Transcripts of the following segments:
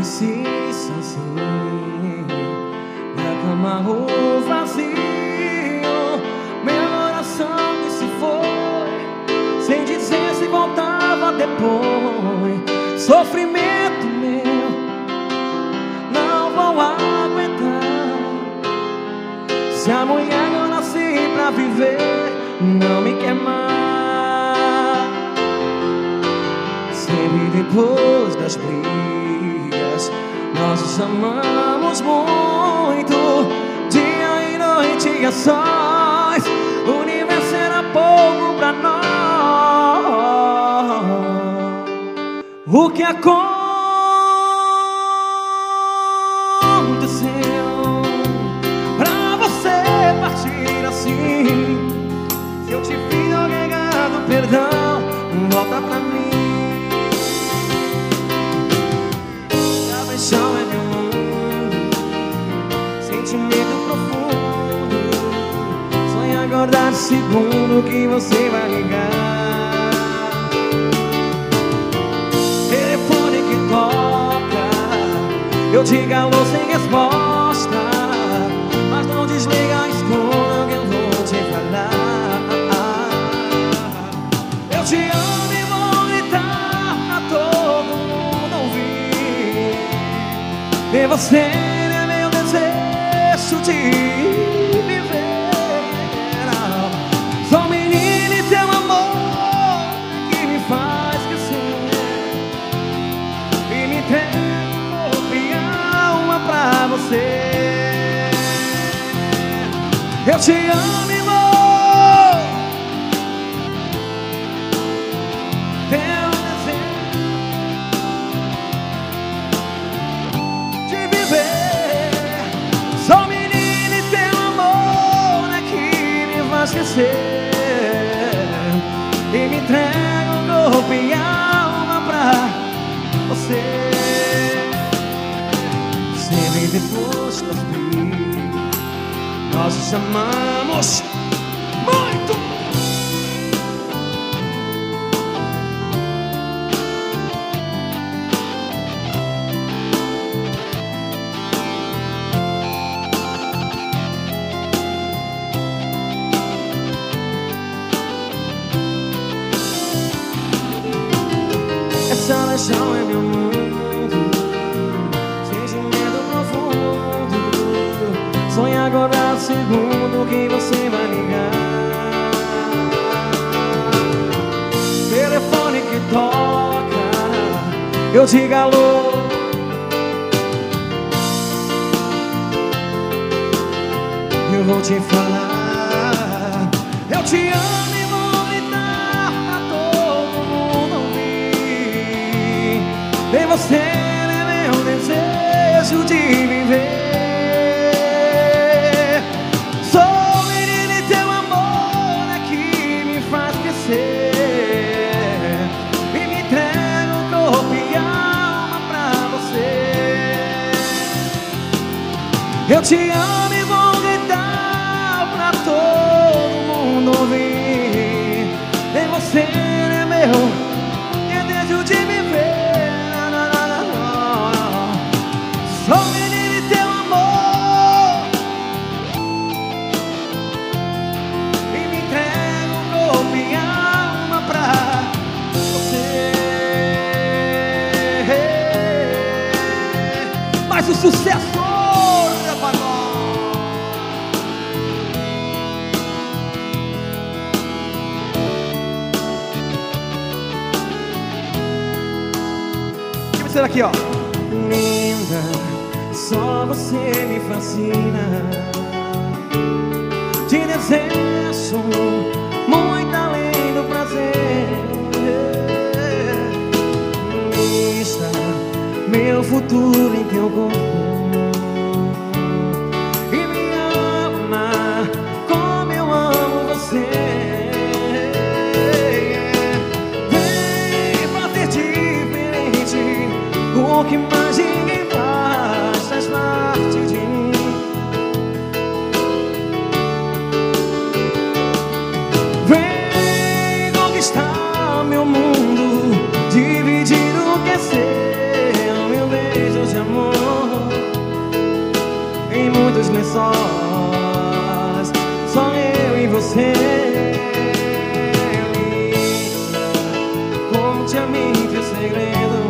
Adormeci sozinho na cama o vazio. Meu coração que se foi sem dizer se voltava depois. Sofrimento meu, não vou aguentar. Se a mulher que eu nasci pra viver não me quer mais. Sempre depois das brigas nós nos amamos muito. Dia e noite a sós, o universo era pouco pra nós. O que aconteceu? Pra você partir assim? Se eu te vi negado perdão, volta pra mim. A paixão é meu mundo, sentimento profundo. Sonha acordar segundo que você vai ligar. Telefone que toca, eu digo alô sem resposta, mas não desliga, escuta que eu vou te falar. Eu te amo e vou gritar pra todo mundo ouvir. E você é meu desejo de viver. Sou menino e teu amor que me faz crescer e me entrego corpo e alma pra você. Eu te amo e vou teu desejo de viver. Sou menino e teu amor é que me faz crescer e me entrego corpo e alma pra você. Sempre depois das brigas nós nos amamos muito. Essa paixão é meu mundo, sentimento profundo. Sonha agora segundo que você vai ligar. Telefone que toca, eu digo alô. Eu vou te falar. Eu te amo e vou gritar pra todo mundo ouvir. E você é meu desejo de viver. Eu te amo e vou gritar pra todo mundo ouvir. E você é meu desejo de viver. Sou menino e teu amor e me entrego corpo e alma pra você. Mas o sucesso será aqui, ó. Linda, só você me fascina. Te desejo muito além do prazer. Vista meu futuro em teu corpo e me ama como eu amo você. Vem fazer diferente. O que mais ninguém faz parte de mim. Vem conquistar meu mundo, dividir o que é seu. Meu beijo já amor em muitos lençóis, só eu e você. Conte a mim teu segredo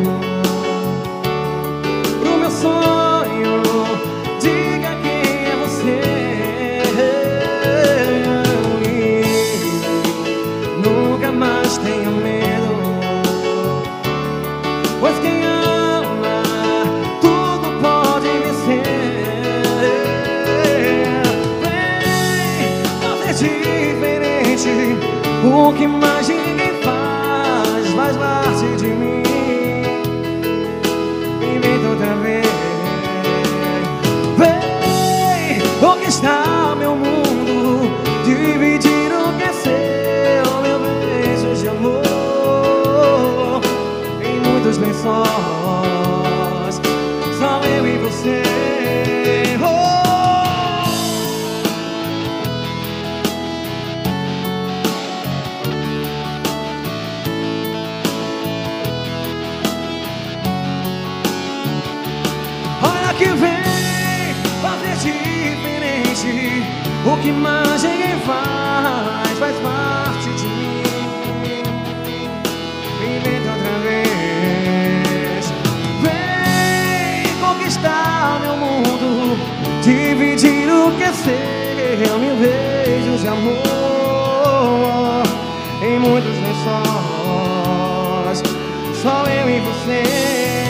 pro meu sonho, diga quem é você. Nunca mais tenho medo, pois quem ama tudo pode vencer. Vem fazer diferente, o que mais ninguém faz parte de mim. Inventa outra vez. Vem conquistar meu mundo, dividir o que é seu, meu beijo de amor em muitos lençóis, só eu e você. Olha que vem fazer diferente, o que mais ninguém faz parte de mim. Inventa outra vez. Vem conquistar meu mundo, dividir o que é seu, mil beijos de amor em muitos lençóis, só eu e você.